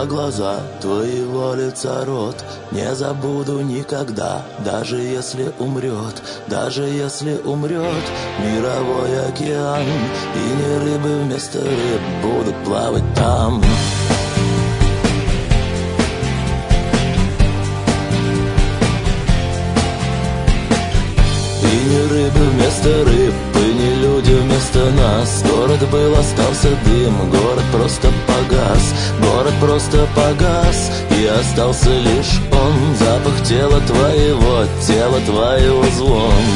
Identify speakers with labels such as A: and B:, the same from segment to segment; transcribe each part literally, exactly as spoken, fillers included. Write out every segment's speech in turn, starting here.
A: на глаза твоего лица рот. Не забуду никогда, даже если умрет, даже если умрет мировой океан. И не рыбы вместо рыб будут плавать там. И не рыбы вместо рыб, и не люди вместо нас. Город был, остался дым, город просто погас. Город просто погас, и остался лишь он. Запах тела твоего, тела твоего звон.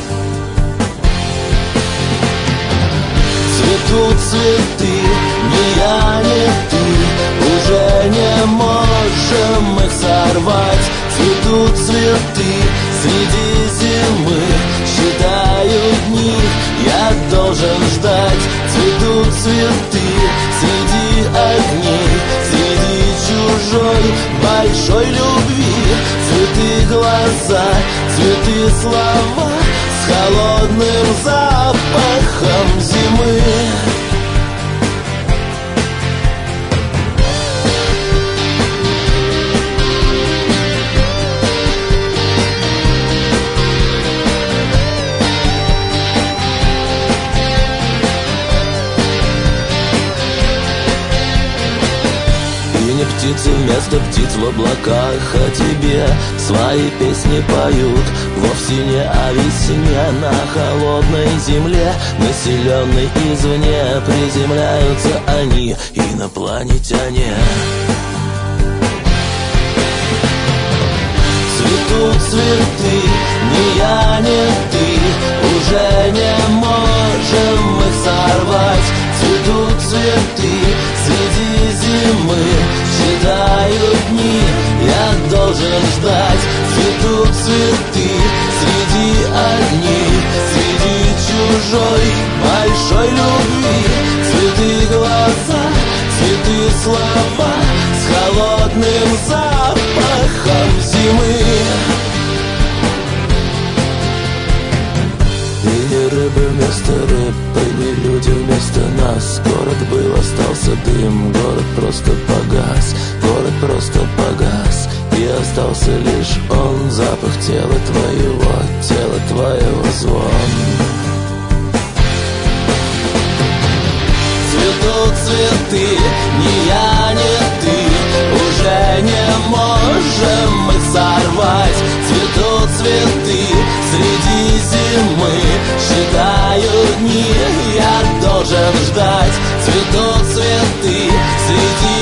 A: Цветут цветы, ни я, ни ты, уже не можем их сорвать. Цветут цветы среди зимы, считаю дни, я должен ждать. Цветут цветы среди огней, среди чужой большой любви. Цветы глаза, цветы слова с холодным запахом зимы. Птицы вместо птиц в облаках о тебе свои песни поют. Вовсе не о весне на холодной земле, населенной извне, приземляются они, инопланетяне. Цветут цветы, ни я, ни ты, уже не можем их сорвать. Цветут цветы среди зимы, считаю дни, я должен ждать. Цветут цветы среди огней, среди чужой большой любви. Цветы глаза, цветы слова с холодным запахом зимы. И не рыбы вместо рыб, и не люди вместо нас. Город был, остался дым, город просто погас. Город просто погас, и остался лишь он. Запах тела твоего, тела твоего звон. Цветут цветы, ни я, ни ты, уже не можем их сорвать. Цветут цветы среди зимы, считаю дни, я должен ждать. Цветут цветы среди